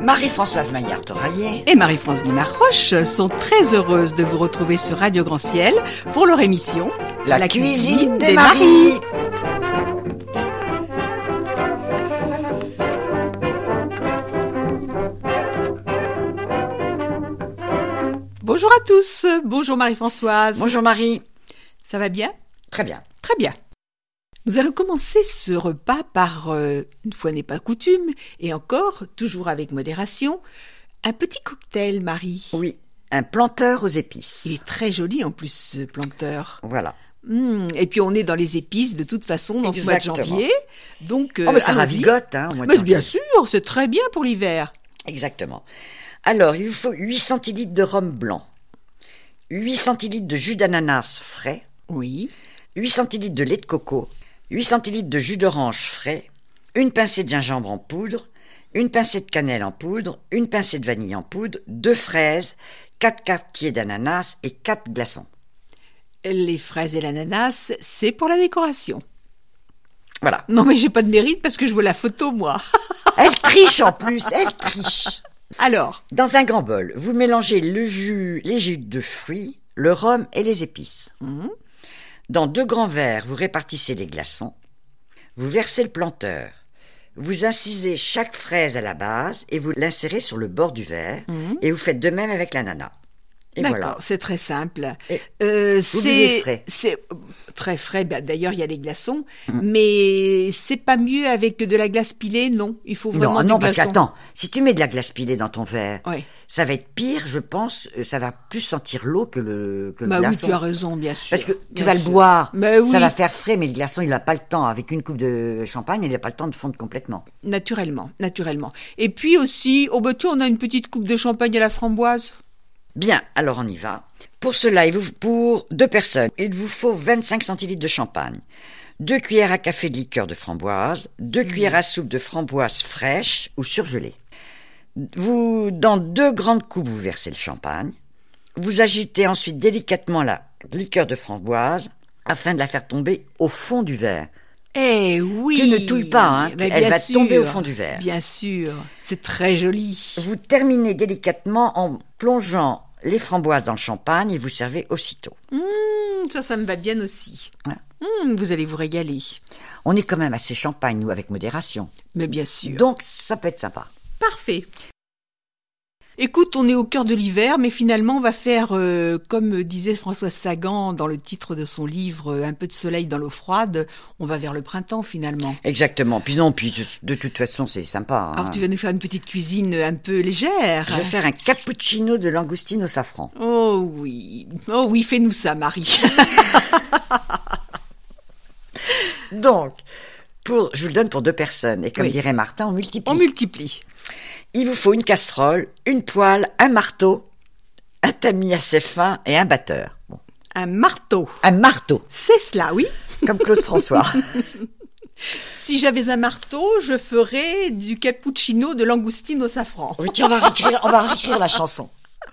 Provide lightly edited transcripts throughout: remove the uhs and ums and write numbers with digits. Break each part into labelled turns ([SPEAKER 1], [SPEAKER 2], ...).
[SPEAKER 1] Marie-Françoise Maillard-Toraillé
[SPEAKER 2] et Marie-France Guimard-Roche sont très heureuses de vous retrouver sur Radio Grand Ciel pour leur émission
[SPEAKER 1] La cuisine des Maries.
[SPEAKER 2] Bonjour à tous, bonjour Marie-Françoise.
[SPEAKER 1] Bonjour Marie.
[SPEAKER 2] Ça va bien ?
[SPEAKER 1] Très bien.
[SPEAKER 2] Très bien. Nous allons commencer ce repas par, une fois n'est pas coutume, et encore, toujours avec modération, un petit cocktail, Marie.
[SPEAKER 1] Oui, un planteur aux épices.
[SPEAKER 2] Il est très joli en plus, ce planteur.
[SPEAKER 1] Voilà.
[SPEAKER 2] Et puis on est dans les épices de toute façon dans ce mois de janvier. Donc,
[SPEAKER 1] mais ça ravigote, au mois de janvier.
[SPEAKER 2] Bien sûr, c'est très bien pour l'hiver.
[SPEAKER 1] Exactement. Alors, il vous faut 8 centilitres de rhum blanc, 8 centilitres de jus d'ananas frais,
[SPEAKER 2] oui,
[SPEAKER 1] 8 centilitres de lait de coco, 8 centilitres de jus d'orange frais, une pincée de gingembre en poudre, une pincée de cannelle en poudre, une pincée de vanille en poudre, 2 fraises, 4 quartiers d'ananas et 4 glaçons.
[SPEAKER 2] Les fraises et l'ananas, c'est pour la décoration.
[SPEAKER 1] Voilà.
[SPEAKER 2] Non mais j'ai pas de mérite parce que je vois la photo, moi.
[SPEAKER 1] Elle triche en plus, elle triche.
[SPEAKER 2] Alors,
[SPEAKER 1] dans un grand bol, vous mélangez les jus de fruits, le rhum et les épices. Dans 2 grands verres, vous répartissez les glaçons. Vous versez le planteur. Vous incisez chaque fraise à la base et vous l'insérez sur le bord du verre. Et vous faites de même avec l'ananas. Et
[SPEAKER 2] d'accord,
[SPEAKER 1] voilà.
[SPEAKER 2] c'est très simple.
[SPEAKER 1] Vous buvez frais.
[SPEAKER 2] C'est très frais. D'ailleurs, il y a les glaçons, mais c'est pas mieux avec de la glace pilée, non. Il faut vraiment
[SPEAKER 1] non,
[SPEAKER 2] des
[SPEAKER 1] parce
[SPEAKER 2] glaçons.
[SPEAKER 1] qu'attends, si tu mets de la glace pilée dans ton verre,
[SPEAKER 2] ouais,
[SPEAKER 1] ça va être pire, je pense. Ça va plus sentir l'eau que le
[SPEAKER 2] bah
[SPEAKER 1] glaçon.
[SPEAKER 2] Oui, tu as raison, bien sûr.
[SPEAKER 1] Parce que tu
[SPEAKER 2] bien
[SPEAKER 1] vas
[SPEAKER 2] sûr.
[SPEAKER 1] le boire,
[SPEAKER 2] oui.
[SPEAKER 1] Ça va faire frais, mais le glaçon, il n'a pas le temps. Avec une coupe de champagne, il n'a pas le temps de fondre complètement.
[SPEAKER 2] Naturellement. Et puis aussi, on a une petite coupe de champagne à la framboise.
[SPEAKER 1] Bien, alors on y va. Pour cela, pour 2 personnes, il vous faut 25 centilitres de champagne, 2 cuillères à café de liqueur de framboise, 2 cuillères à soupe de framboise fraîche ou surgelée. Dans 2 grandes coupes, vous versez le champagne. Vous ajoutez ensuite délicatement la liqueur de framboise afin de la faire tomber au fond du verre.
[SPEAKER 2] Eh oui.
[SPEAKER 1] Tu ne touilles pas, elle va tomber au fond du verre.
[SPEAKER 2] Bien sûr, c'est très joli.
[SPEAKER 1] Vous terminez délicatement en plongeant les framboises dans le champagne et vous servez aussitôt.
[SPEAKER 2] Ça me va bien aussi.
[SPEAKER 1] Ouais.
[SPEAKER 2] Vous allez vous régaler.
[SPEAKER 1] On est quand même assez champagne, nous, avec modération.
[SPEAKER 2] Mais bien sûr.
[SPEAKER 1] Donc, ça peut être sympa.
[SPEAKER 2] Parfait. Écoute, on est au cœur de l'hiver, mais finalement, on va faire, comme disait Françoise Sagan dans le titre de son livre, Un peu de soleil dans l'eau froide, on va vers le printemps, finalement.
[SPEAKER 1] Exactement. Puis de toute façon, c'est sympa.
[SPEAKER 2] Alors, tu vas nous faire une petite cuisine un peu légère.
[SPEAKER 1] Je vais faire un cappuccino de langoustine au safran.
[SPEAKER 2] Oh oui, fais-nous ça, Marie.
[SPEAKER 1] Donc, je vous le donne pour 2 personnes. Et comme dirait Martin, on multiplie.
[SPEAKER 2] On multiplie.
[SPEAKER 1] Il vous faut une casserole, une poêle, un marteau, un tamis assez fin et un batteur. Bon.
[SPEAKER 2] Un marteau.
[SPEAKER 1] Un marteau.
[SPEAKER 2] C'est cela, oui.
[SPEAKER 1] Comme Claude François.
[SPEAKER 2] Si j'avais un marteau, je ferais du cappuccino de langoustine au safran.
[SPEAKER 1] Oui, tiens, on va réécrire la chanson.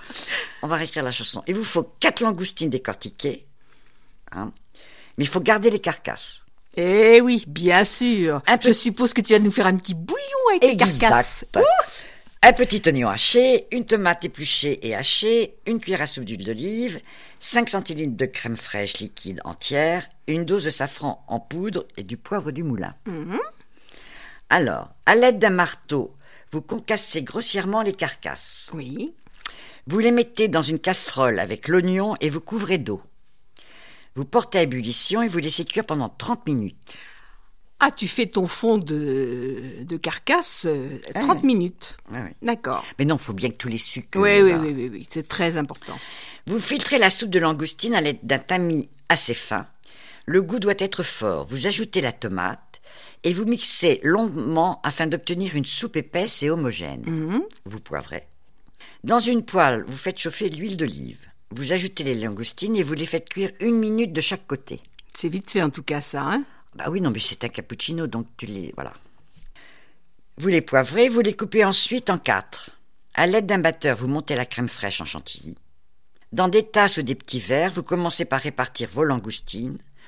[SPEAKER 1] Il vous faut 4 langoustines décortiquées. Mais il faut garder les carcasses.
[SPEAKER 2] Eh oui, bien sûr. Je suppose que tu vas nous faire un petit bouillon avec les carcasses.
[SPEAKER 1] Un petit oignon haché, une tomate épluchée et hachée, une cuillère à soupe d'huile d'olive, 5 centilitres de crème fraîche liquide entière, une dose de safran en poudre et du poivre du moulin. Alors, à l'aide d'un marteau, vous concassez grossièrement les carcasses.
[SPEAKER 2] Oui.
[SPEAKER 1] Vous les mettez dans une casserole avec l'oignon et vous couvrez d'eau. Vous portez à ébullition et vous laissez cuire pendant 30 minutes.
[SPEAKER 2] Ah, tu fais ton fond de carcasse 30 minutes.
[SPEAKER 1] Oui.
[SPEAKER 2] D'accord.
[SPEAKER 1] Mais non, il faut bien que tous les sucres...
[SPEAKER 2] Oui, c'est très important.
[SPEAKER 1] Vous filtrez la soupe de langoustine à l'aide d'un tamis assez fin. Le goût doit être fort. Vous ajoutez la tomate et vous mixez longuement afin d'obtenir une soupe épaisse et homogène. Vous poivrez. Dans une poêle, vous faites chauffer l'huile d'olive. Vous ajoutez les langoustines et vous les faites cuire 1 minute de chaque côté.
[SPEAKER 2] C'est vite fait en tout cas ça, hein?
[SPEAKER 1] Bah oui, non, mais c'est un cappuccino, donc voilà. Vous les poivrez, vous les coupez ensuite en 4. À l'aide d'un batteur, vous montez la crème fraîche en chantilly. Dans des tasses ou des petits verres, vous commencez par répartir vos langoustines.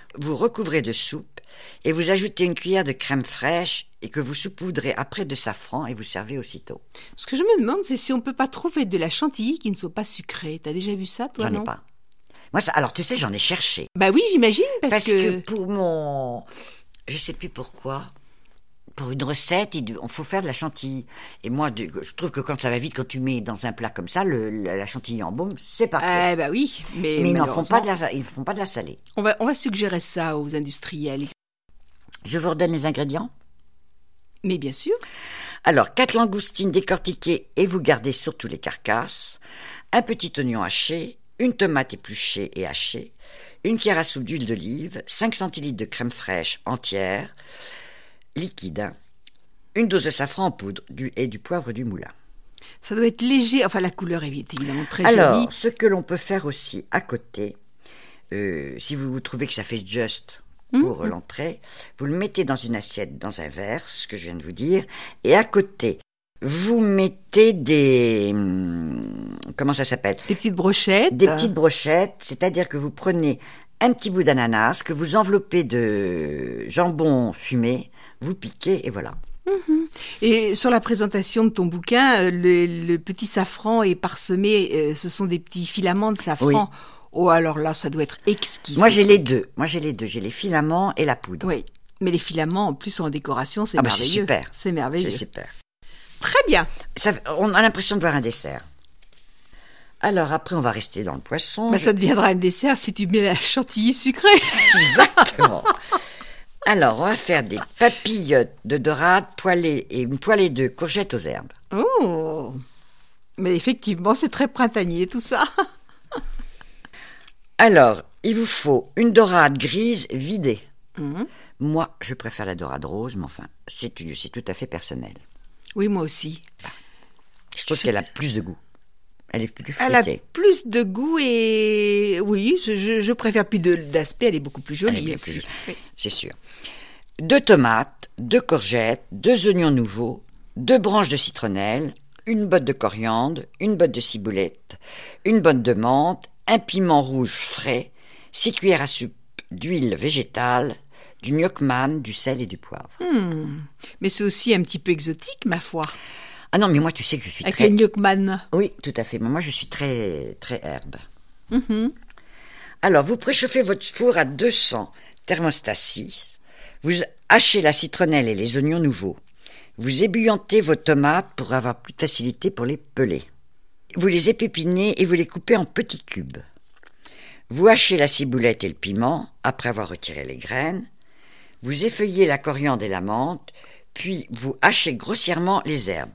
[SPEAKER 1] vous recouvrez de soupe et vous ajoutez une cuillère de crème fraîche et que vous saupoudrez après de safran et vous servez aussitôt.
[SPEAKER 2] Ce que je me demande, c'est si on peut pas trouver de la chantilly qui ne soit pas sucrée. T'as déjà vu ça, toi,
[SPEAKER 1] J'en ai pas. Moi, alors tu sais, j'en ai cherché.
[SPEAKER 2] Bah oui, j'imagine,
[SPEAKER 1] Parce que pour mon... Je sais plus pourquoi. Pour une recette, il faut faire de la chantilly. Et moi, je trouve que quand ça va vite, quand tu mets dans un plat comme ça, la chantilly en baume, c'est parfait.
[SPEAKER 2] Bah oui, mais
[SPEAKER 1] ils ne font pas de la salée.
[SPEAKER 2] On va suggérer ça aux industriels.
[SPEAKER 1] Je vous redonne les ingrédients.
[SPEAKER 2] Mais bien sûr.
[SPEAKER 1] Alors, 4 langoustines décortiquées et vous gardez surtout les carcasses, un petit oignon haché, une tomate épluchée et hachée, une cuillère à soupe d'huile d'olive, 5 centilitres de crème fraîche entière, liquide, une dose de safran en poudre et du poivre du moulin.
[SPEAKER 2] Ça doit être léger, enfin la couleur est évidemment très jolie.
[SPEAKER 1] Alors, ce que l'on peut faire aussi à côté, si vous trouvez que ça fait juste pour l'entrée, vous le mettez dans une assiette, dans un verre, ce que je viens de vous dire, et à côté, vous mettez des... Comment ça s'appelle ?
[SPEAKER 2] Des petites brochettes.
[SPEAKER 1] Des petites brochettes, c'est-à-dire que vous prenez un petit bout d'ananas, que vous enveloppez de jambon fumé, vous piquez et voilà.
[SPEAKER 2] Et sur la présentation de ton bouquin, le petit safran est parsemé, ce sont des petits filaments de safran. Oui. Oh, alors là, ça doit être exquis.
[SPEAKER 1] Moi, j'ai les deux. J'ai les filaments et la poudre.
[SPEAKER 2] Oui, mais les filaments, en plus, en décoration, c'est merveilleux.
[SPEAKER 1] C'est super.
[SPEAKER 2] C'est merveilleux.
[SPEAKER 1] C'est super.
[SPEAKER 2] Très bien.
[SPEAKER 1] On a l'impression de voir un dessert. Alors, après, on va rester dans le poisson.
[SPEAKER 2] Ça deviendra un dessert si tu mets la chantilly sucrée.
[SPEAKER 1] Exactement. Alors, on va faire des papillotes de dorade poêlées et une poêlée de courgettes aux herbes.
[SPEAKER 2] Oh, mais effectivement, c'est très printanier tout ça.
[SPEAKER 1] Alors, il vous faut une dorade grise vidée. Moi, je préfère la dorade rose, mais enfin, c'est tout à fait personnel.
[SPEAKER 2] Oui, moi aussi.
[SPEAKER 1] Je trouve qu'elle a plus de goût. Elle est plus
[SPEAKER 2] fouettée. Elle a plus de goût et... Oui, je préfère. Puis d'aspect, elle est beaucoup plus jolie aussi.
[SPEAKER 1] Oui. C'est sûr. 2 tomates, 2 courgettes, 2 oignons nouveaux, 2 branches de citronnelle, une botte de coriandre, une botte de ciboulette, une botte de menthe, un piment rouge frais, 6 cuillères à soupe d'huile végétale, du gnoc-man, du sel et du poivre.
[SPEAKER 2] Mais c'est aussi un petit peu exotique, ma foi.
[SPEAKER 1] Ah non, mais moi, tu sais que je suis
[SPEAKER 2] Avec les gnoc-man.
[SPEAKER 1] Oui, tout à fait. Mais moi, je suis très, très herbe. Alors, vous préchauffez votre four à 200, thermostat 6. Vous hachez la citronnelle et les oignons nouveaux. Vous ébouillantez vos tomates pour avoir plus de facilité pour les peler. Vous les épépinez et vous les coupez en petits cubes. Vous hachez la ciboulette et le piment, après avoir retiré les graines. Vous effeuillez la coriandre et la menthe, puis vous hachez grossièrement les herbes.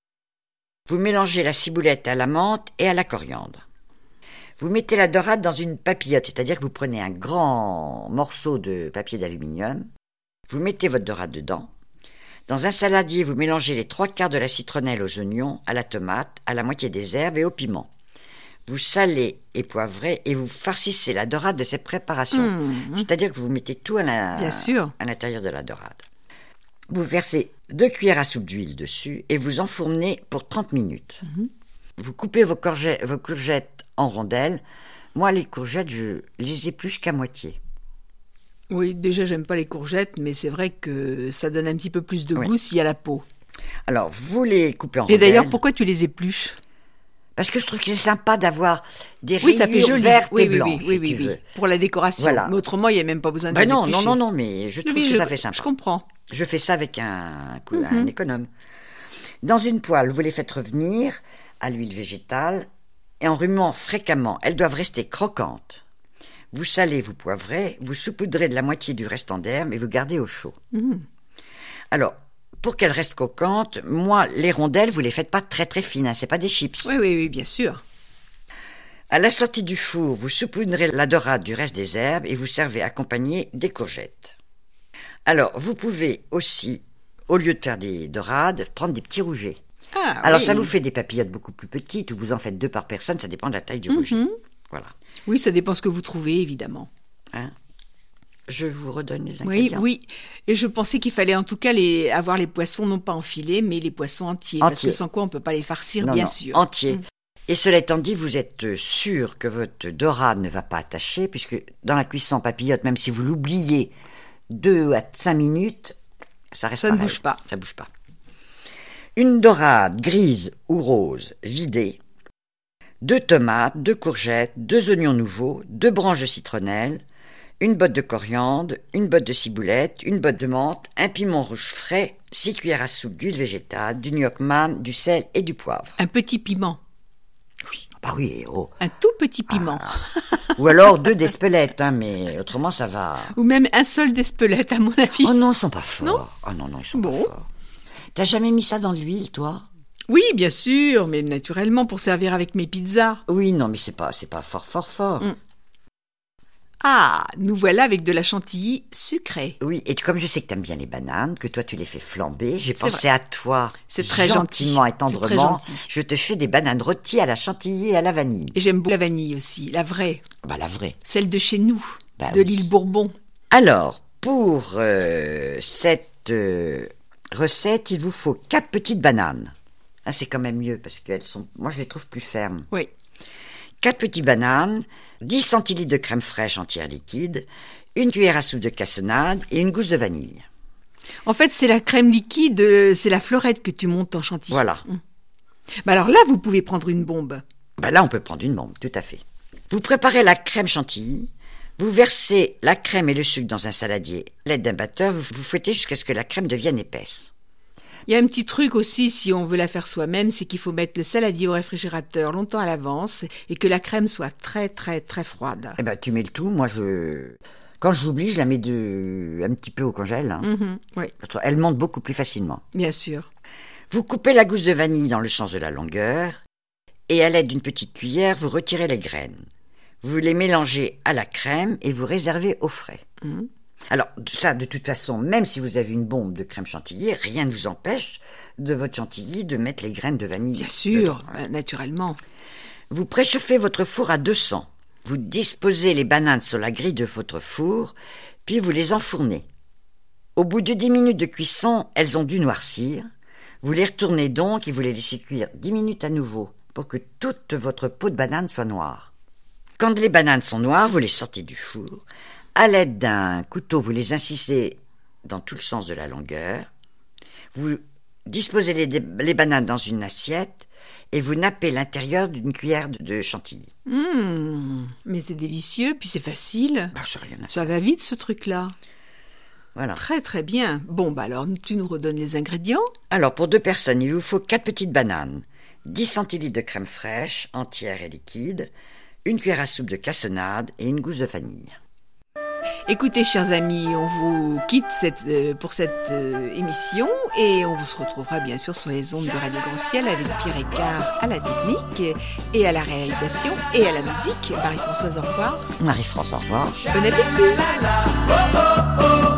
[SPEAKER 1] Vous mélangez la ciboulette à la menthe et à la coriandre. Vous mettez la dorade dans une papillote, c'est-à-dire que vous prenez un grand morceau de papier d'aluminium. Vous mettez votre dorade dedans. Dans un saladier, vous mélangez les 3/4 de la citronnelle aux oignons, à la tomate, à la moitié des herbes et au piment. Vous salez et poivrez et vous farcissez la dorade de cette préparation. C'est-à-dire que vous mettez tout à l'intérieur de la dorade. Vous versez 2 cuillères à soupe d'huile dessus et vous enfournez pour 30 minutes. Vous coupez vos courgettes en rondelles. Moi, les courgettes, je les épluche qu'à moitié.
[SPEAKER 2] Oui, déjà, j'aime pas les courgettes, mais c'est vrai que ça donne un petit peu plus de goût s'il y a la peau.
[SPEAKER 1] Alors, vous les coupez en rondelles.
[SPEAKER 2] Et d'ailleurs, pourquoi tu les épluches ?
[SPEAKER 1] Parce que je trouve que c'est sympa d'avoir des rayures vertes et blanches, si tu veux.
[SPEAKER 2] Pour la décoration. Voilà. Mais autrement, il n'y a même pas besoin de les éplucher.
[SPEAKER 1] Non, mais je trouve que ça fait sympa.
[SPEAKER 2] Je comprends.
[SPEAKER 1] Je fais ça avec un économe. Dans une poêle, vous les faites revenir à l'huile végétale et en remuant fréquemment, elles doivent rester croquantes. Vous salez, vous poivrez, vous saupoudrez de la moitié du restant d'herbe et vous gardez au chaud. Alors, pour qu'elles restent croquantes, moi, les rondelles, vous les faites pas très très fines, c'est pas des chips.
[SPEAKER 2] Oui, bien sûr.
[SPEAKER 1] À la sortie du four, vous saupoudrez la dorade du reste des herbes et vous servez accompagné des courgettes. Alors, vous pouvez aussi, au lieu de faire des dorades, prendre des petits rougets. Alors, ça vous fait des papillotes beaucoup plus petites, ou vous en faites 2 par personne, ça dépend de la taille du rouget. Voilà.
[SPEAKER 2] Oui, ça dépend ce que vous trouvez, évidemment.
[SPEAKER 1] Je vous redonne les ingrédients.
[SPEAKER 2] Oui. Et je pensais qu'il fallait en tout cas avoir les poissons non pas en filet, mais les poissons entiers. Parce que sans quoi on ne peut pas les farcir, bien sûr.
[SPEAKER 1] Entiers. Et cela étant dit, vous êtes sûr que votre dorade ne va pas attacher, puisque dans la cuisson en papillote, même si vous l'oubliez 2 à 5 minutes, ça reste pareil.
[SPEAKER 2] Ne bouge pas.
[SPEAKER 1] Ça bouge pas. Une dorade grise ou rose vidée, 2 tomates, 2 courgettes, 2 oignons nouveaux, 2 branches de citronnelle, une botte de coriandre, une botte de ciboulette, une botte de menthe, un piment rouge frais, 6 cuillères à soupe d'huile végétale, du gnoc mam, du sel et du poivre.
[SPEAKER 2] Un petit piment.
[SPEAKER 1] Oui, bah oui, oh.
[SPEAKER 2] Un tout petit piment.
[SPEAKER 1] Ou alors 2 d'espelette, mais autrement ça va.
[SPEAKER 2] Ou même un seul d'espelette, à mon avis.
[SPEAKER 1] Oh non, ils sont pas forts.
[SPEAKER 2] Non
[SPEAKER 1] Non, ils sont pas forts. T'as jamais mis ça dans l'huile, toi?
[SPEAKER 2] Oui, bien sûr, mais naturellement pour servir avec mes pizzas.
[SPEAKER 1] Oui, non, mais c'est pas fort.
[SPEAKER 2] Ah, nous voilà avec de la chantilly sucrée.
[SPEAKER 1] Oui, et comme je sais que t'aimes bien les bananes, que toi tu les fais flamber, j'ai pensé
[SPEAKER 2] vrai.
[SPEAKER 1] à toi.
[SPEAKER 2] C'est très
[SPEAKER 1] gentiment
[SPEAKER 2] gentil.
[SPEAKER 1] et tendrement.
[SPEAKER 2] C'est très gentil.
[SPEAKER 1] Je te fais des bananes rôties à la chantilly et à la vanille.
[SPEAKER 2] Et j'aime beaucoup la vanille aussi, la vraie.
[SPEAKER 1] Bah la vraie.
[SPEAKER 2] Celle de chez nous,
[SPEAKER 1] Bah,
[SPEAKER 2] de
[SPEAKER 1] oui.
[SPEAKER 2] l'île Bourbon.
[SPEAKER 1] Alors, pour cette recette, il vous faut 4 petites bananes. Ah, c'est quand même mieux parce qu'elles sont, moi je les trouve plus fermes.
[SPEAKER 2] Oui.
[SPEAKER 1] 4 petites bananes, 10 centilitres de crème fraîche entière liquide, une cuillère à soupe de cassonade et une gousse de vanille.
[SPEAKER 2] En fait, c'est la crème liquide, c'est la fleurette que tu montes en chantilly.
[SPEAKER 1] Voilà.
[SPEAKER 2] Bah alors là, vous pouvez prendre une bombe.
[SPEAKER 1] Ben là, on peut prendre une bombe, tout à fait. Vous préparez la crème chantilly, vous versez la crème et le sucre dans un saladier, l'aide d'un batteur, vous fouettez jusqu'à ce que la crème devienne épaisse.
[SPEAKER 2] Il y a un petit truc aussi, si on veut la faire soi-même, c'est qu'il faut mettre le saladier au réfrigérateur longtemps à l'avance et que la crème soit très très très froide.
[SPEAKER 1] Eh ben, tu mets le tout. Moi, quand j'oublie, je la mets un petit peu au congèle.
[SPEAKER 2] Oui,
[SPEAKER 1] Elle monte beaucoup plus facilement.
[SPEAKER 2] bien sûr.
[SPEAKER 1] Vous coupez la gousse de vanille dans le sens de la longueur et à l'aide d'une petite cuillère, vous retirez les graines. Vous les mélangez à la crème et vous réservez au frais. Alors, ça, de toute façon, même si vous avez une bombe de crème chantilly, rien ne vous empêche de votre chantilly de mettre les graines de vanille.
[SPEAKER 2] Bien sûr,
[SPEAKER 1] dedans.
[SPEAKER 2] naturellement.
[SPEAKER 1] Vous préchauffez votre four à 200. Vous disposez les bananes sur la grille de votre four, puis vous les enfournez. Au bout de 10 minutes de cuisson, elles ont dû noircir. Vous les retournez donc et vous les laissez cuire 10 minutes à nouveau pour que toute votre peau de banane soit noire. Quand les bananes sont noires, vous les sortez du four. À l'aide d'un couteau, vous les incisez dans tout le sens de la longueur. Vous disposez les bananes dans une assiette et vous nappez l'intérieur d'une cuillère de chantilly.
[SPEAKER 2] Mais c'est délicieux, puis c'est facile.
[SPEAKER 1] Bah, j'ai rien à faire.
[SPEAKER 2] Ça va vite, ce truc-là.
[SPEAKER 1] Voilà.
[SPEAKER 2] Très très bien. Bon, bah alors, tu nous redonnes les ingrédients.
[SPEAKER 1] Alors, pour 2 personnes, il vous faut 4 petites bananes, 10 centilitres de crème fraîche, entière et liquide, une cuillère à soupe de cassonade et une gousse de vanille.
[SPEAKER 2] Écoutez, chers amis, on vous quitte pour cette émission et on se retrouvera bien sûr sur les ondes de Radio Grand Ciel avec Pierre Écart à la technique et à la réalisation et à la musique. Marie-Françoise, au revoir.
[SPEAKER 1] Marie-France, au revoir.
[SPEAKER 2] Bon appétit.